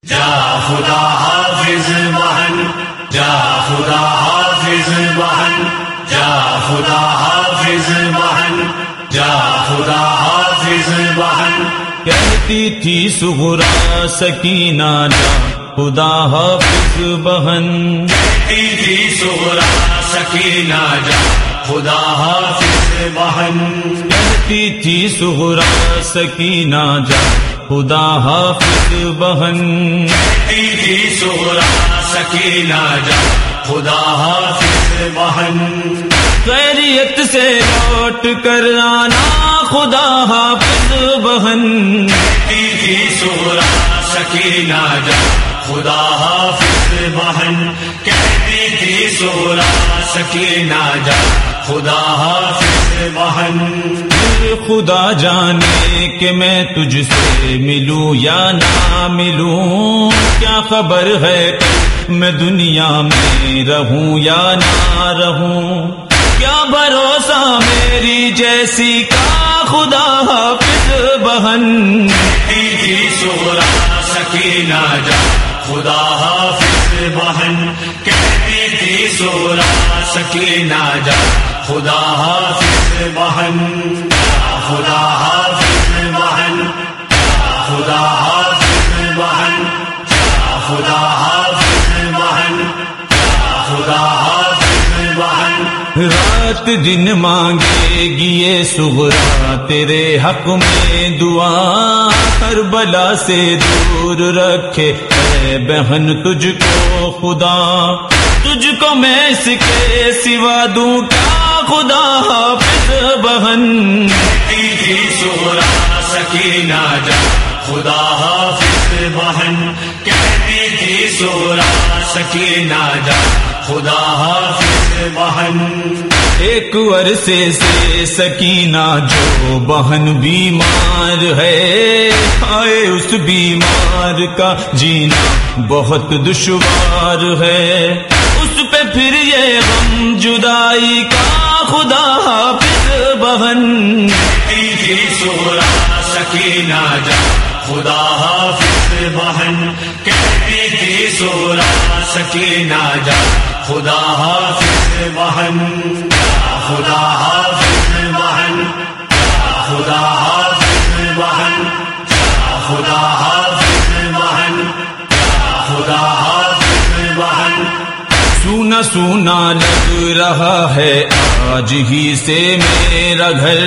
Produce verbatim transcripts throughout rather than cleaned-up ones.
جا خدا حافظ بہن، جا خدا حافظ بہن، جا خدا حافظ بہن، جا خدا حافظ بہن. کہتی تھی صغرا سکینہ جا خدا حافظ بہن، کہتی تھی صغرا سکینہ جا خدا حافظ بہن، کہتی تھی صغرا سکینہ جا خدا حافظ بہن، کہتی تھی صغرا سکینہ جا خدا حافظ بہن. خیریت سے لوٹ کر آنا خدا حافظ بہن، کہتی تھی صغرا سکینہ جا خدا حافظ بہن، کہتی تھی صغرا سکینہ جا خدا حافظ بہن. خدا جانے کہ میں تجھ سے ملوں یا نہ ملوں، کیا خبر ہے کہ میں دنیا میں رہوں یا نہ رہوں، کیا بھروسہ میری جیسی کا خدا حافظ بہن. کہتی تھی صغرا سکینہ جا خدا حافظ بہن، کہتی تھی صغرا سکینہ جا خدا حافظ بہن، خدا حافظ بہن، خدا حافظ بہن، خدا حافظ بہن، خدا حافظ بہن. رات دن مانگے گی یہ صغرا تیرے حق میں دعا، ہر بلا سے دور رکھے اے بہن تجھ کو خدا، تجھ کو میں اس کے سوا دوں کیا خدا حافظ بہن. کہتی تھی صغرا سکینہ جا خدا حافظ بہن، کہتی تھی صغرا سکینہ جا خدا حافظ بہن. ایک عرصے سے سکینہ جو بہن بیمار ہے، آئے اس بیمار کا جینا بہت دشوار ہے، اس پہ پھر یہ غم جدائی کا خدا حافظ بہن. کہتی تھی صغرا سکینہ جا خدا حافظ بہن، کہتی تھی صغرا سکینہ جا خدا حافظ بہن، خدا حافظ بہن، خدا حافظ بہن، خدا حافظ بہن، خدا حافظ بہن. سونا سونا لگ رہا ہے آج ہی سے میرا گھر،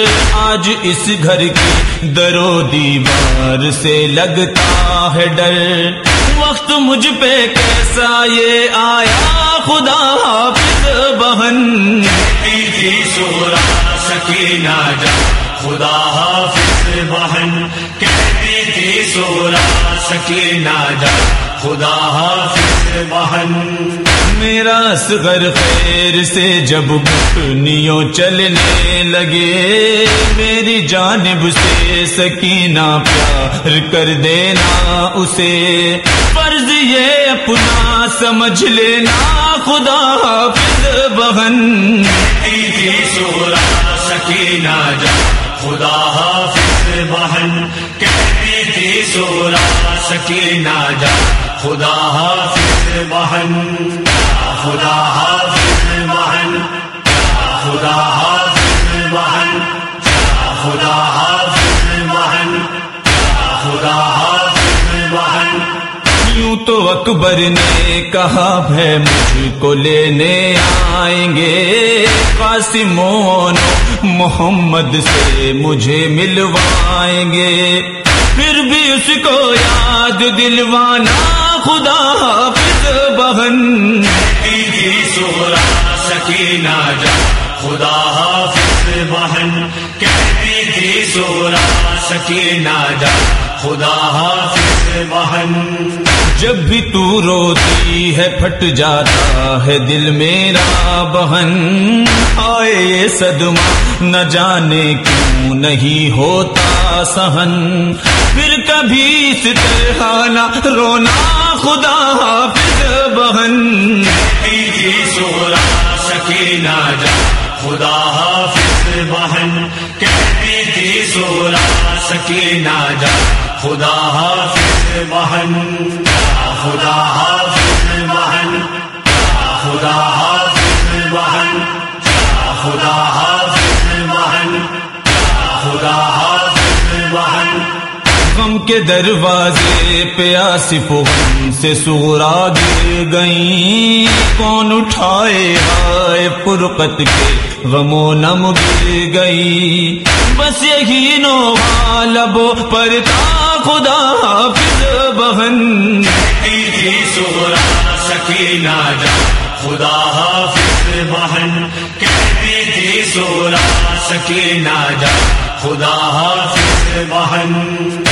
آج اس گھر کی در و دیوار سے لگتا ہے ڈر، وقت مجھ پہ کیسا یہ آیا خدا حافظ بہن. کہتی تھی صغرا سکینہ جا خدا حافظ بہن، کہتی تھی صغرا سکینہ جا خدا حافظ بہن. میرا اصغر خیر سے جب گھٹنیوں چلنے لگے، میری جانب سے سکینہ پیار کر دینا اسے، فرض یہ اپنا سمجھ لینا خدا حافظ بہن. کہتی تھی صغرا سکینہ جا خدا حافظ بہن، کہتی تھی صغرا سکینہ جا خدا حافظ بہن، خدا حافظ بہن، خدا حافظ بہن، خدا حافظ بہن، خدا حافظ بہن. یوں تو اکبر نے کہا ہے مجھ کو لینے آئیں گے، قاسم و محمد سے مجھے ملوائیں گے، پھر بھی اس کو یاد دلوانا خدا حافظ بہن. کہتی تھی صغرا سکینہ جا خدا حافظ بہن، کہتی تھی صغرا سکینہ جا خدا حافظ بہن. جب بھی تو روتی ہے پھٹ جاتا ہے دل میرا بہن، آئے یہ صدمہ نہ جانے کیوں نہیں ہوتا سہن، پھر کبھی اس طرح نہ رونا خدا حافظ بہن. کہتی تھی صغرا سکینہ جا خدا حافظ بہن، کہتی تھی صغرا سکینہ جا خدا حافظ بہن یا خدا حافظ بہن یا خدا حافظ بہن یا خدا حافظ بہن یا خدا حافظ بہن غم کے دروازے پہ آصف غم سے سغرا گر گئیں کون اٹھائے ہائے فرقت کے غم و نم گر گئی بس یہی نوحہ لبوں پر تھا خدا حافظ بہن تھی سغرا سکینہ جان خدا حافظ بہن کہتی تھی سغرا سکینہ جان خدا حافظ بہن